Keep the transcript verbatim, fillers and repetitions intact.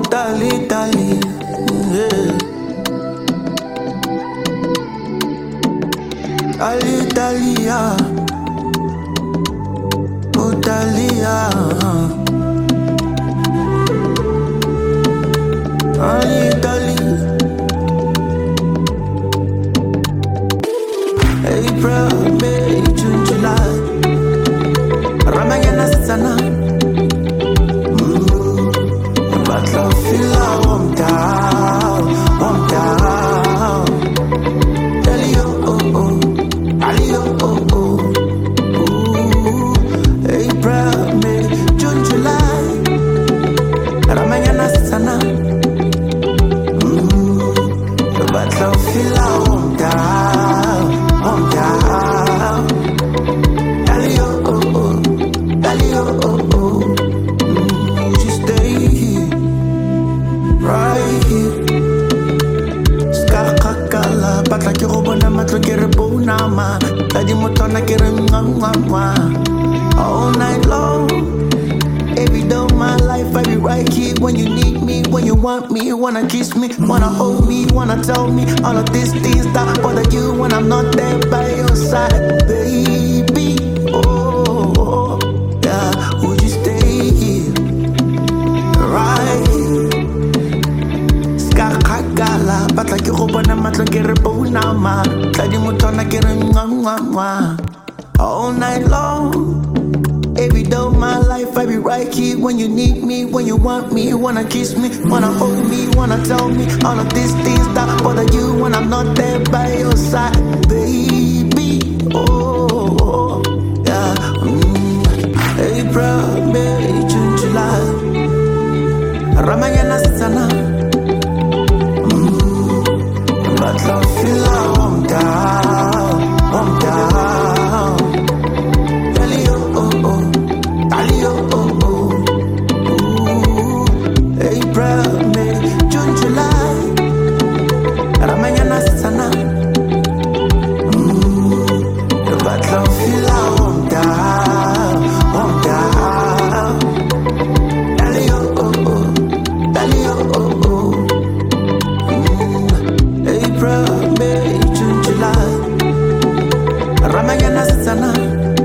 Dali, dali, yeah. Dali, dali, yeah. Oh, dali, yeah. Dali, dali. April, May, June, July. Ramayana, Sana. All night long, every day of my life, I be right here when you need me, when you want me, wanna kiss me, wanna hold me, wanna tell me all of these things that bother you when I'm not there by your side, baby. Oh, yeah, would you stay here, right here? Skakagala, but like you open a mat like a bona ma, tadi mutona kere ngwa. All night long, every day of my life, I be right here when you need me, when you want me, wanna kiss me, wanna hold me, wanna tell me all of these things that bother you when I'm not there by your side, baby. Oh, yeah. Mm. April, May, June, July. Ramayana, Sana. Mm. But love feel like I'm down, I'm down. April, May, June, July. Ramayana, Sana.